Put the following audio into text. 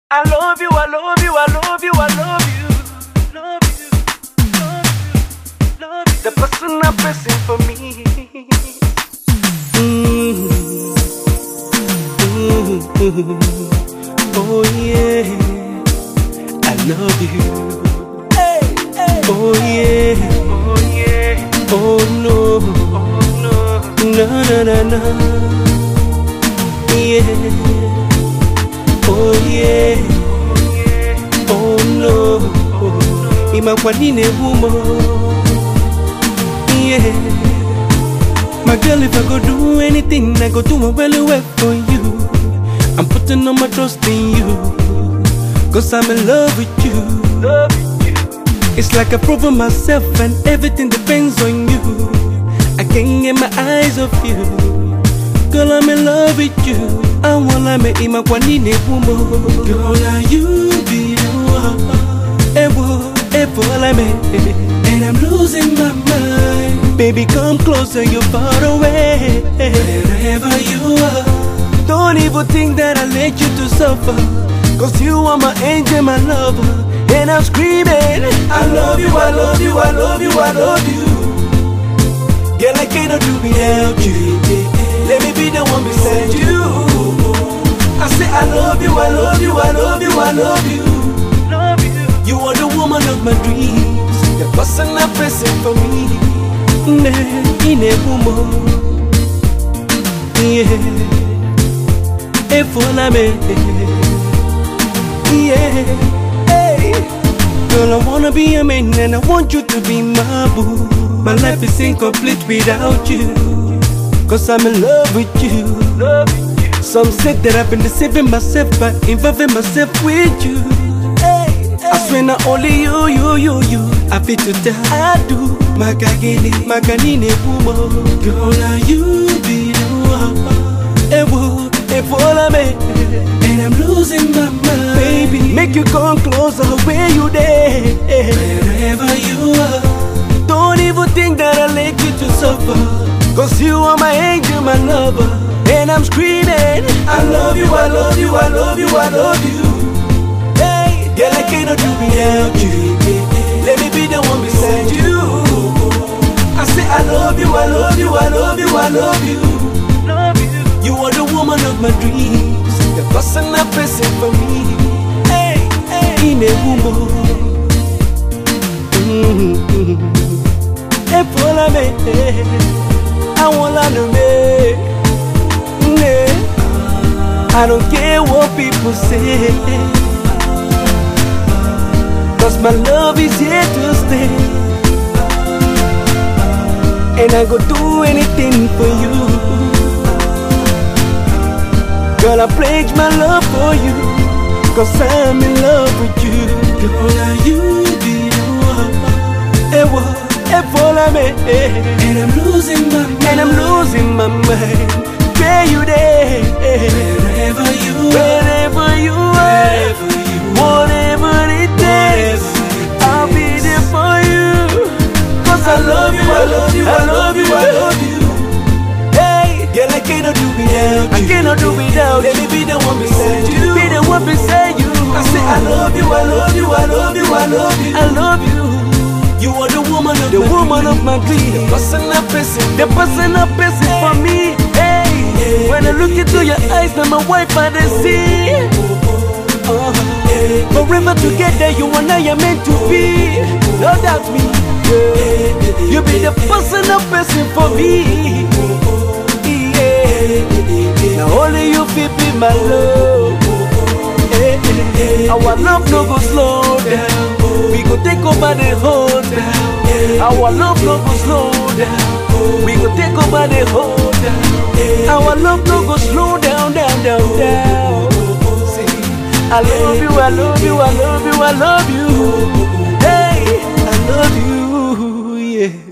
I love you, I love you, I love you, I love you. Love you, love you, love you. The person I'm pressing for me. Oh yeah, I love you. Hey, hey. Oh yeah, oh yeah. Oh no, oh no, no, no, no, no. Yeah. Oh yeah, oh no, Imagwanine woman. Yeah, my girl, if I go do anything, I go do my well work for you. I'm putting all my trust in you, cause I'm in love with you. It's like I've proven myself and everything depends on you. I can't get my eyes off you. Girl, I'm in love with you. I wanna make him a Imagwanine woman. Girl, are you be the one? And I'm losing my mind. Baby, come closer, you're far away. Wherever you are, don't even think that I let you to suffer, cause you are my angel, my lover. And I'm screaming, I love you, I love you, I love you, I love you. Girl, I cannot do without you. Let me be the one beside you. I say I love you, I love you, I love you, I love you. Love you. You are the woman of my dreams, the person I'm pressing for me. In a woman, yeah. If all I'm yeah. Hey, girl, I wanna be a man and I want you to be my boo. My life is incomplete without you, cause I'm in love with you. Some said that I've been deceiving myself by involving myself with you. I swear not only you I feel to tell I do. Maganine woman. Girl, are you be the one? And I'm losing my mind. Baby, make you come closer where you there. Wherever you are, don't even think that I let you to suffer, cause you are my angel, my lover. And I'm screaming, I love you, I love you, I love you, I love you. Hey, girl, I cannot do without you. Let me be the one beside you. I say I love you, I love you, I love you, I love you. You are the woman of my dreams, the person I'm pressing for me. Hey, hey, in a woman. Hey, follow me. I wanna know me. I don't care what people say, cause my love is here to stay. And I go do anything for you. Girl, I pledge my love for you, cause I'm in love with you. Girl, are you be the one? Follow me. And I'm losing my mind. And I'm losing my mind. Where you there? Wherever you are, whatever it takes, I'll be there for you. Cause I love you, I love you, I love you, I love you. Hey, girl, I cannot do without you. I cannot do without you. Let me be the one beside you. Be the one beside you. I say I love you, I love you, I love you, I love you. I love you. You are the woman of my dreams, the person I'm pressing for me. Hey, when I look into your eyes, now my wife I see. Forever together, you and I are meant to be. No doubt me. You be the person I'm pressing for me. Now only you feel be my love. Our love no go slow down. We go take over the whole town. Our love no go slow down. We go take over the whole town. Our love no go slow down, down, down, down. See, I love you, I love you, I love you, I love you. Hey, I love you, yeah.